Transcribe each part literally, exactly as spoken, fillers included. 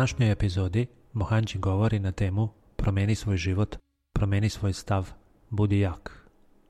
današnjoj epizodi Mohanji govori na temu Promeni svoj život, promeni svoj stav, budi jak.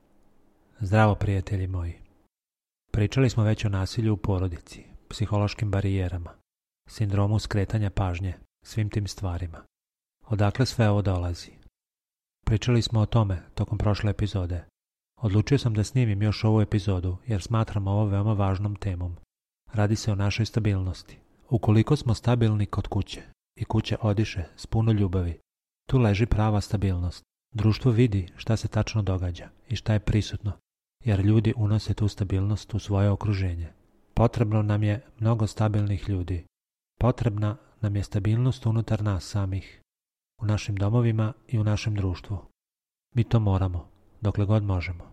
Zdravo, prijatelji moji. Pričali smo već o nasilju u porodici, psihološkim barijerama, sindromu skretanja pažnje, svim tim stvarima. Odakle sve ovo dolazi? Pričali smo o tome tokom prošle epizode. Odlučio sam da snimim još ovu epizodu jer smatram ovo veoma važnom temom. Radi se o našoj stabilnosti. Ukoliko smo stabilni kod kuće i kuća odiše s puno ljubavi, tu leži prava stabilnost. Društvo vidi šta se tačno događa i šta je prisutno, jer ljudi unose tu stabilnost u svoje okruženje. Potrebno nam je mnogo stabilnih ljudi. Potrebna nam je stabilnost unutar nas samih, u našim domovima i u našem društvu. Mi to moramo, dokle god možemo.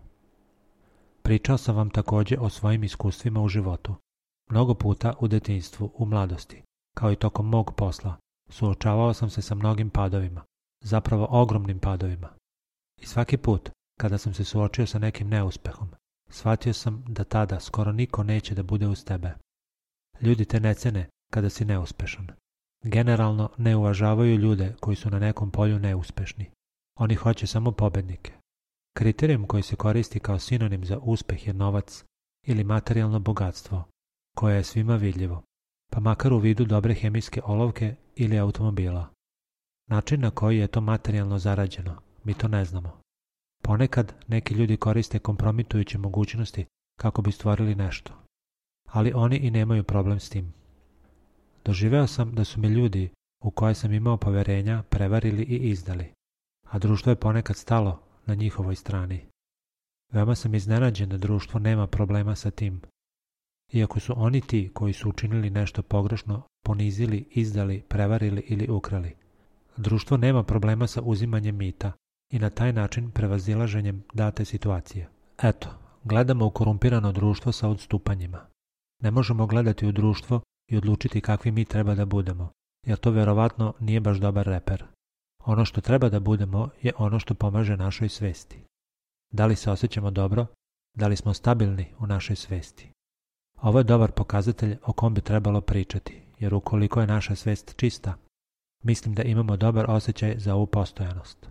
Pričao sam vam također o svojim iskustvima u životu. Mnogo puta u detinjstvu, u mladosti, kao i tokom mog posla, suočavao sam se sa mnogim padovima, zapravo ogromnim padovima. I svaki put, kada sam se suočio sa nekim neuspehom, shvatio sam da tada skoro niko neće da bude uz tebe. Ljudi te ne cene kada si neuspešan. Generalno ne uvažavaju ljude koji su na nekom polju neuspešni. Oni hoće samo pobednike. Kriterijum koji se koristi kao sinonim za uspeh je novac ili materijalno bogatstvo, koje je svima vidljivo, pa makar u vidu dobre hemijske olovke ili automobila. Način na koji je to materijalno zarađeno, mi to ne znamo. Ponekad neki ljudi koriste kompromitujuće mogućnosti kako bi stvorili nešto, ali oni i nemaju problem s tim. Doživeo sam da su mi ljudi u koje sam imao poverenja prevarili i izdali, a društvo je ponekad stalo na njihovoj strani. Veoma sam iznenađen da društvo nema problema sa tim. Iako su oni ti koji su učinili nešto pogrešno, ponizili, izdali, prevarili ili ukrali. Društvo nema problema sa uzimanjem mita i na taj način prevazilaženjem date situacije. Eto, gledamo u korumpirano društvo sa odstupanjima. Ne možemo gledati u društvo i odlučiti kakvi mi treba da budemo, jer to vjerovatno nije baš dobar reper. Ono što treba da budemo je ono što pomaže našoj svesti. Da li se osjećamo dobro? Da li smo stabilni u našoj svesti? Ovo je dobar pokazatelj o kom bi trebalo pričati, jer ukoliko je naša svest čista, mislim da imamo dobar osjećaj za ovu postojanost.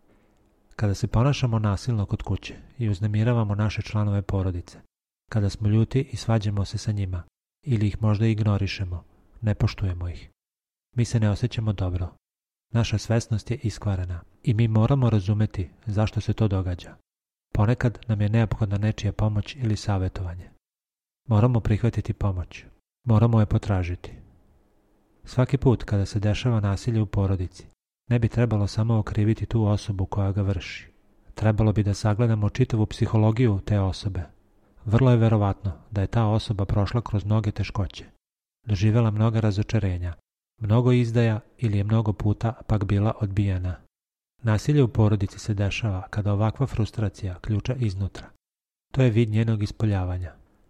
Kada se ponašamo nasilno kod kuće i uznemiravamo naše članove porodice, kada smo ljuti i svađamo se sa njima, ili ih možda ignorišemo, ne poštujemo ih, mi se ne osjećamo dobro. Naša svesnost je iskvarena i mi moramo razumeti zašto se to događa. Ponekad nam je neophodna nečija pomoć ili savjetovanje. Moramo prihvatiti pomoć. Moramo je potražiti. Svaki put kada se dešava nasilje u porodici, ne bi trebalo samo okriviti tu osobu koja ga vrši. Trebalo bi da sagledamo čitavu psihologiju te osobe. Vrlo je verovatno da je ta osoba prošla kroz mnoge teškoće, doživjela mnoga razočarenja, mnogo izdaja ili je mnogo puta pak bila odbijena. Nasilje u porodici se dešava kada ovakva frustracija ključa iznutra. To je vid njenog ispoljavanja.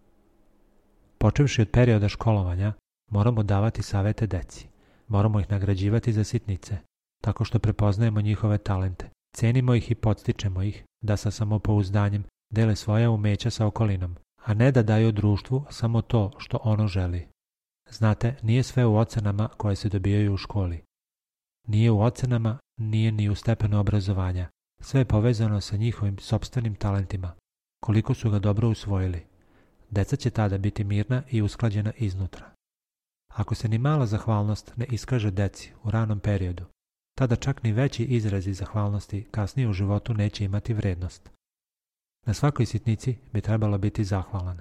Počevši od perioda školovanja, moramo davati savete deci. Moramo ih nagrađivati za sitnice, tako što prepoznajemo njihove talente. Cenimo ih i podstičemo ih da sa samopouzdanjem dele svoja umeća sa okolinom, a ne da daju društvu samo to što ono želi. Znate, nije sve u ocenama koje se dobijaju u školi. Nije u ocenama, nije ni u stepenu obrazovanja. Sve je povezano sa njihovim sopstvenim talentima, koliko su ga dobro usvojili. Deca će tada biti mirna i usklađena iznutra. Ako se ni mala zahvalnost ne iskaže deci u ranom periodu, tada čak ni veći izrazi zahvalnosti kasnije u životu neće imati vrednost. Na svakoj sitnici bi trebalo biti zahvalan.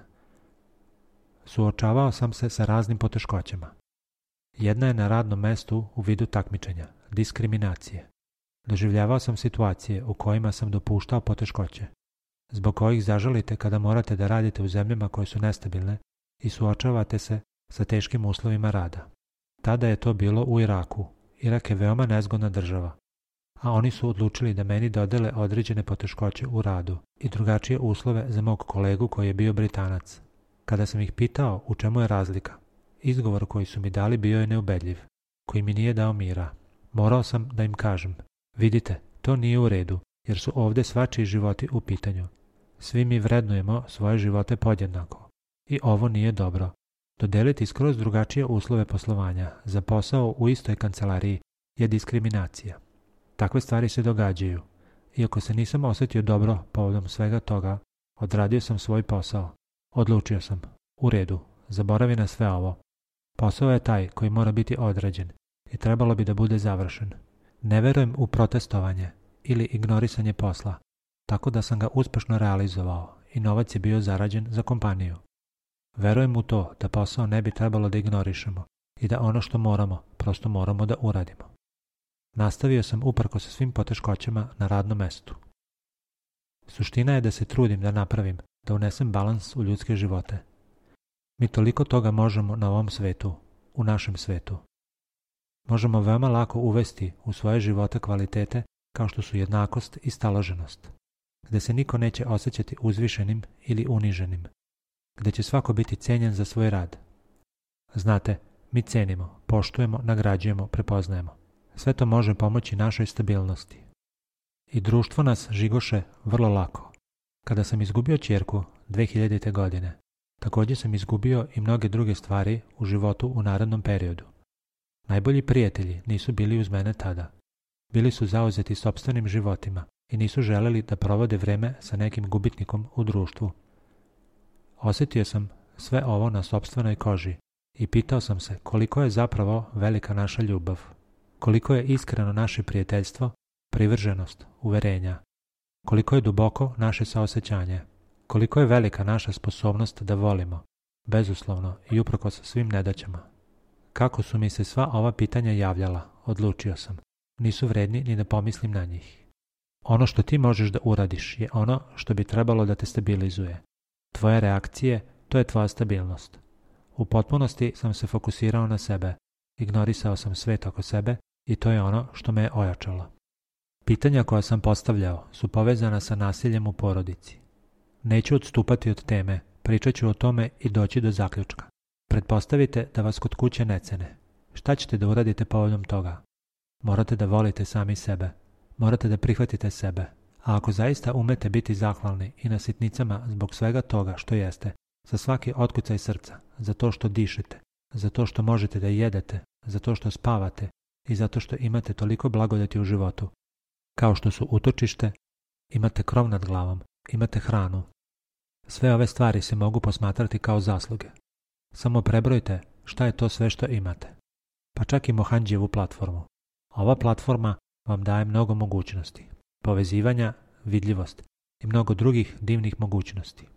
Suočavao sam se sa raznim poteškoćama. Jedna je na radnom mestu u vidu takmičenja, diskriminacije. Doživljavao sam situacije u kojima sam dopuštao poteškoće, zbog kojih zažalite kada morate da radite u zemljama koje su nestabilne i suočavate se sa teškim uslovima rada. Tada je to bilo u Iraku. Irak je veoma nezgodna država, a oni su odlučili da meni dodele određene poteškoće u radu i drugačije uslove za mog kolegu koji je bio Britanac. Kada sam ih pitao u čemu je razlika, izgovor koji su mi dali bio je neubedljiv, koji mi nije dao mira. Morao sam da im kažem, vidite, to nije u redu, jer su ovdje svačiji životi u pitanju. Svi mi vrednujemo svoje živote podjednako. I ovo nije dobro. Dodeliti skroz drugačije uslove poslovanja za posao u istoj kancelariji je diskriminacija. Takve stvari se događaju. Iako se nisam osjetio dobro povodom svega toga, odradio sam svoj posao. Odlučio sam. U redu, zaboravi na sve ovo. Posao je taj koji mora biti odrađen i trebalo bi da bude završen. Ne verujem u protestovanje ili ignorisanje posla, tako da sam ga uspešno realizovao i novac je bio zarađen za kompaniju. Verujem u to da posao ne bi trebalo da ignorišemo i da ono što moramo, prosto moramo da uradimo. Nastavio sam uprkos sa svim poteškoćama na radnom mestu. Suština je da se trudim da napravim, da unesem balans u ljudske živote. Mi toliko toga možemo na ovom svetu, u našem svetu. Možemo veoma lako uvesti u svoje živote kvalitete kao što su jednakost i staloženost, gde se niko neće osjećati uzvišenim ili uniženim, gde će svako biti cenjen za svoj rad. Znate, mi cenimo, poštujemo, nagrađujemo, prepoznajemo. Sve to može pomoći našoj stabilnosti. I društvo nas žigoše vrlo lako. Kada sam izgubio ćerku dve hiljadite. godine, također sam izgubio i mnoge druge stvari u životu u narednom periodu. Najbolji prijatelji nisu bili uz mene tada. Bili su zauzeti sopstvenim životima i nisu želeli da provode vreme sa nekim gubitnikom u društvu. Osjetio sam sve ovo na sopstvenoj koži i pitao sam se koliko je zapravo velika naša ljubav, koliko je iskreno naše prijateljstvo, privrženost, uverenja, koliko je duboko naše saosećanje, koliko je velika naša sposobnost da volimo, bezuslovno i uprkos svim nedaćama. Kako su mi se sva ova pitanja javljala, odlučio sam. Nisu vredni ni da pomislim na njih. Ono što ti možeš da uradiš je ono što bi trebalo da te stabilizuje. Tvoje reakcije, to je tvoja stabilnost. U potpunosti sam se fokusirao na sebe, ignorisao sam svet oko sebe i to je ono što me je ojačalo. Pitanja koja sam postavljao su povezana sa nasiljem u porodici. Neću odstupati od teme, pričat ću o tome i doći do zaključka. Pretpostavite da vas kod kuće ne cene. Šta ćete da uradite povodom toga? Morate da volite sami sebe. Morate da prihvatite sebe. A ako zaista umete biti zahvalni i na sitnicama zbog svega toga što jeste, za svaki otkucaj srca, za to što dišete, za to što možete da jedete, za to što spavate i zato što imate toliko blagodati u životu, kao što su utočište, imate krov nad glavom, imate hranu. Sve ove stvari se mogu posmatrati kao zasluge. Samo prebrojte šta je to sve što imate. Pa čak i Mohanđijevu platformu. Ova platforma vam daje mnogo mogućnosti, povezivanja, vidljivost i mnogo drugih divnih mogućnosti.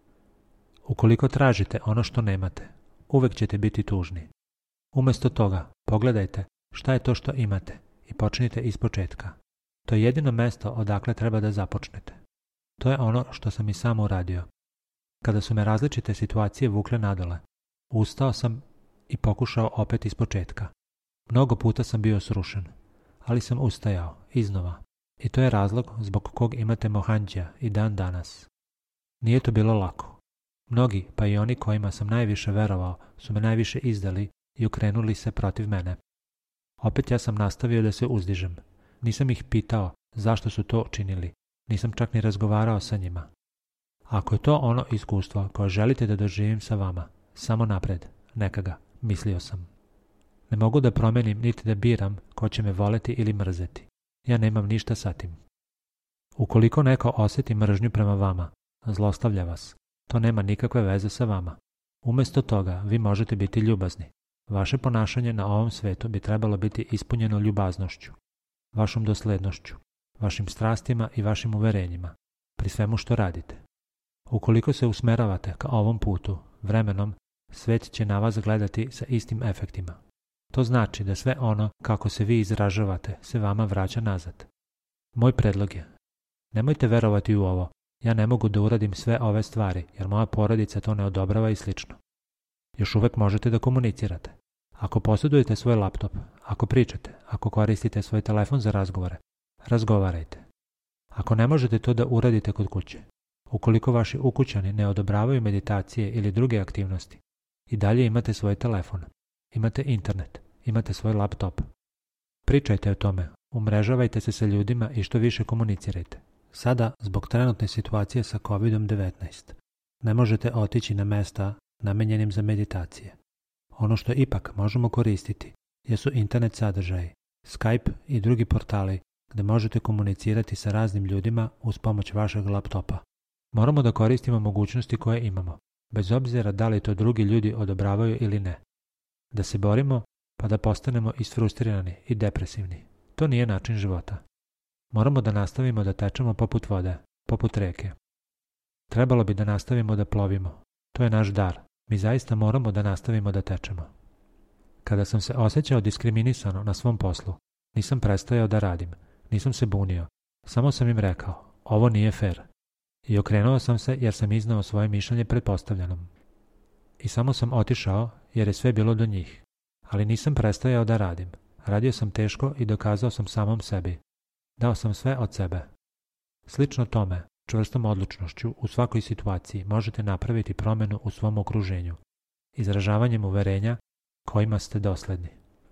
Ukoliko tražite ono što nemate, uvek ćete biti tužni. Umjesto toga, pogledajte šta je to što imate i počnite ispočetka. To je jedino mesto odakle treba da započnete. To je ono što sam i sam uradio. Kada su me različite situacije vukle nadole, ustao sam i pokušao opet ispočetka. Mnogo puta sam bio srušen, ali sam ustajao, iznova. I to je razlog zbog kog imate Mohanđija i dan danas. Nije to bilo lako. Mnogi, pa i oni kojima sam najviše verovao, su me najviše izdali i okrenuli se protiv mene. Opet ja sam nastavio da se uzdižem. Nisam ih pitao zašto su to činili. Nisam čak ni razgovarao sa njima. Ako je to ono iskustvo koje želite da doživim sa vama, samo napred, neka ga, mislio sam. Ne mogu da promenim niti da biram ko će me voleti ili mrzeti. Ja nemam ništa sa tim. Ukoliko neko osjeti mržnju prema vama, zlostavlja vas, to nema nikakve veze sa vama. Umjesto toga vi možete biti ljubazni. Vaše ponašanje na ovom svetu bi trebalo biti ispunjeno ljubaznošću, vašom doslednošću, vašim strastima i vašim uverenjima, pri svemu što radite. Ukoliko se usmeravate ka ovom putu, vremenom, svet će na vas gledati sa istim efektima. To znači da sve ono kako se vi izražavate se vama vraća nazad. Moj predlog je, nemojte verovati u ovo, ja ne mogu da uradim sve ove stvari jer moja porodica to ne odobrava i slično. Još uvek možete da komunicirate. Ako posjedujete svoj laptop, ako pričate, ako koristite svoj telefon za razgovore, razgovarajte. Ako ne možete to da uradite kod kuće, ukoliko vaši ukućani ne odobravaju meditacije ili druge aktivnosti, i dalje imate svoj telefon, imate internet, imate svoj laptop. Pričajte o tome, umrežavajte se sa ljudima i što više komunicirajte. Sada, zbog trenutne situacije sa kovid devetnaest, ne možete otići na mesta namenjenim za meditacije. Ono što ipak možemo koristiti jesu internet sadržaji, Skype i drugi portali gdje možete komunicirati sa raznim ljudima uz pomoć vašeg laptopa. Moramo da koristimo mogućnosti koje imamo, bez obzira da li to drugi ljudi odobravaju ili ne. Da se borimo pa da postanemo isfrustrirani i depresivni. To nije način života. Moramo da nastavimo da tečemo poput vode, poput reke. Trebalo bi da nastavimo da plovimo. To je naš dar. Mi zaista moramo da nastavimo da tečemo. Kada sam se osjećao diskriminisano na svom poslu, nisam prestajao da radim, nisam se bunio. Samo sam im rekao, ovo nije fair. I okrenuo sam se jer sam iznao svoje mišljenje pretpostavljenom. I samo sam otišao jer je sve bilo do njih. Ali nisam prestajao da radim. Radio sam teško i dokazao sam samom sebi. Dao sam sve od sebe. Slično tome, čvrstom odlučnošću u svakoj situaciji možete napraviti promjenu u svom okruženju, izražavanjem uverenja kojima ste dosledni.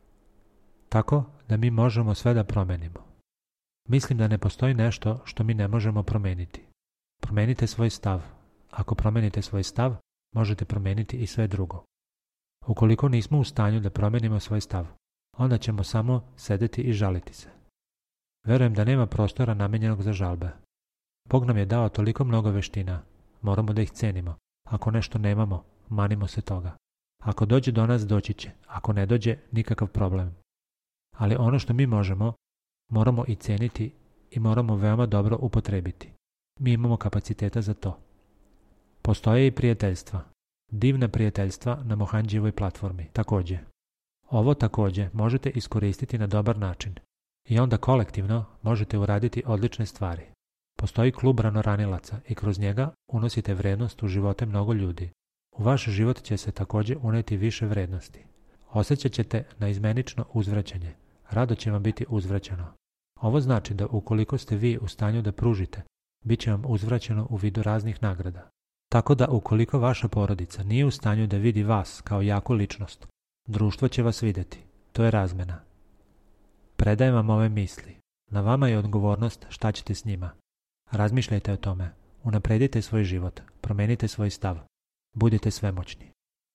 Tako da mi možemo sve da promenimo. Mislim da ne postoji nešto što mi ne možemo promeniti. Promenite svoj stav. Ako promenite svoj stav, možete promeniti i sve drugo. Ukoliko nismo u stanju da promenimo svoj stav, onda ćemo samo sedeti i žaliti se. Verujem da nema prostora namenjenog za žalbe. Bog nam je dao toliko mnogo veština, moramo da ih cenimo. Ako nešto nemamo, manimo se toga. Ako dođe do nas, doći će. Ako ne dođe, nikakav problem. Ali ono što mi možemo, moramo i ceniti i moramo veoma dobro upotrebiti. Mi imamo kapaciteta za to. Postoje i prijateljstva. Divna prijateljstva na Mohanđijevoj platformi, također. Ovo također možete iskoristiti na dobar način. I onda kolektivno možete uraditi odlične stvari. Postoji klub ranoranilaca i kroz njega unosite vrednost u živote mnogo ljudi. U vaš život će se također uneti više vrednosti. Osjećat ćete naizmenično uzvraćanje. Rado će vam biti uzvraćeno. Ovo znači da ukoliko ste vi u stanju da pružite, bit će vam uzvraćeno u vidu raznih nagrada. Tako da ukoliko vaša porodica nije u stanju da vidi vas kao jaku ličnost, društvo će vas vidjeti. To je razmena. Predajem vam ove misli. Na vama je odgovornost šta ćete s njima. Razmišljajte o tome. Unapredite svoj život. Promenite svoj stav. Budite svemoćni.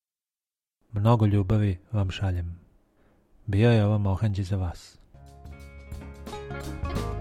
Mnogo ljubavi vam šaljem. Bio je ovo Mohanđi za vas.